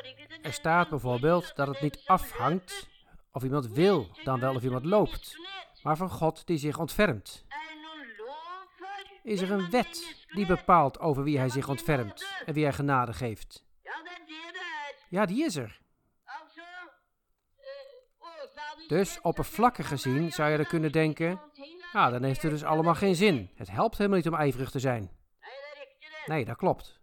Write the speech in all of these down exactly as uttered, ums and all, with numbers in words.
Er staat bijvoorbeeld dat het niet afhangt of iemand wil, dan wel of iemand loopt, maar van God die zich ontfermt. Is er een wet die bepaalt over wie hij zich ontfermt en wie hij genade geeft? Ja, die is er. Dus oppervlakkig gezien zou je er kunnen denken, ja, dan heeft het dus allemaal geen zin. Het helpt helemaal niet om ijverig te zijn. Nee, dat klopt.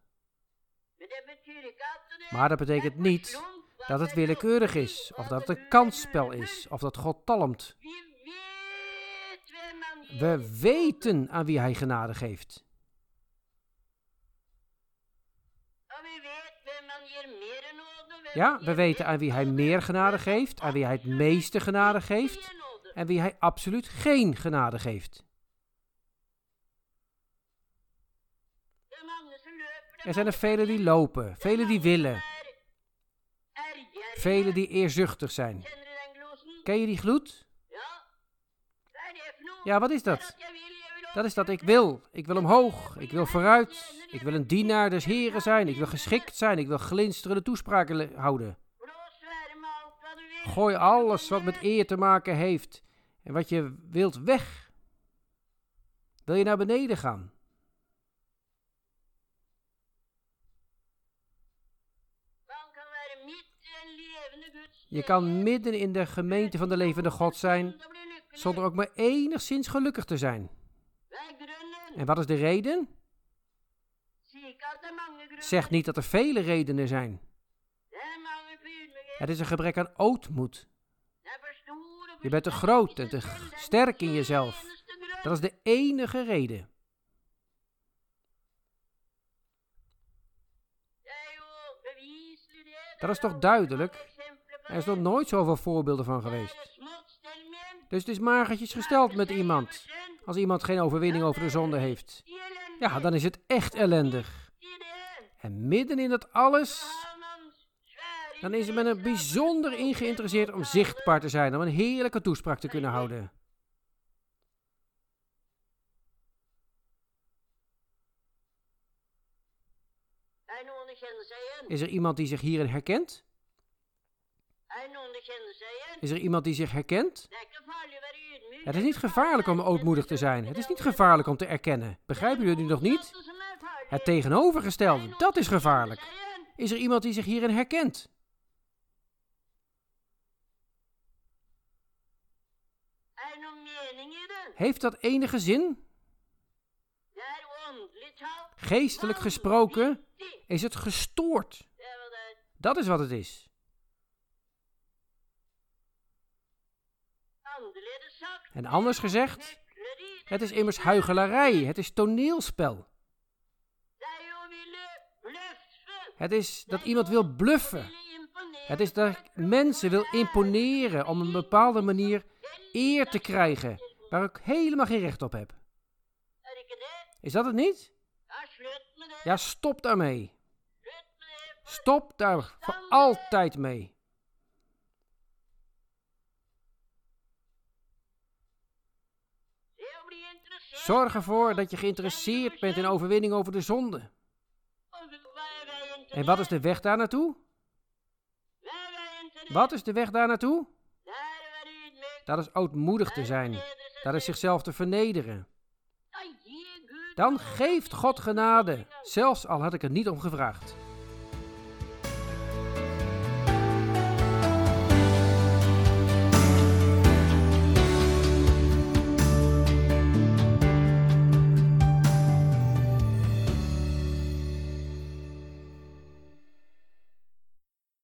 Maar dat betekent niet dat het willekeurig is, of dat het een kansspel is, of dat God talmt. We weten aan wie hij genade geeft. Ja, we weten aan wie hij meer genade geeft, aan wie hij het meeste genade geeft en wie hij absoluut geen genade geeft. Er zijn er velen die lopen, velen die willen, velen die eerzuchtig zijn. Ken je die gloed? Ja, wat is dat? Dat is dat ik wil. Ik wil omhoog, ik wil vooruit, ik wil een dienaar des Heren zijn, ik wil geschikt zijn, ik wil glinsterende toespraken houden. Gooi alles wat met eer te maken heeft en wat je wilt weg. Wil je naar beneden gaan? Je kan midden in de gemeente van de levende God zijn, zonder ook maar enigszins gelukkig te zijn. En wat is de reden? Zeg niet dat er vele redenen zijn. Het is een gebrek aan ootmoed. Je bent te groot en te sterk in jezelf. Dat is de enige reden. Dat is toch duidelijk? Er is nog nooit zoveel voorbeelden van geweest. Dus het is magertjes gesteld met iemand. Als iemand geen overwinning over de zonde heeft. Ja, dan is het echt ellendig. En midden in dat alles, dan is men er bijzonder in geïnteresseerd om zichtbaar te zijn. Om een heerlijke toespraak te kunnen houden. Is er iemand die zich hierin herkent? Is er iemand die zich herkent? Het is niet gevaarlijk om ootmoedig te zijn. Het is niet gevaarlijk om te erkennen. Begrijpen jullie nog niet? Het tegenovergestelde, dat is gevaarlijk. Is er iemand die zich hierin herkent? Heeft dat enige zin? Geestelijk gesproken is het gestoord. Dat is wat het is. En anders gezegd, het is immers huichelarij, het is toneelspel. Het is dat iemand wil bluffen. Het is dat mensen wil imponeren om op een bepaalde manier eer te krijgen, waar ik helemaal geen recht op heb. Is dat het niet? Ja, stop daarmee. Stop daar voor altijd mee. Zorg ervoor dat je geïnteresseerd bent in overwinning over de zonde. En wat is de weg daar naartoe? Wat is de weg daar naartoe? Dat is ootmoedig te zijn. Dat is zichzelf te vernederen. Dan geeft God genade, zelfs al had ik er niet om gevraagd.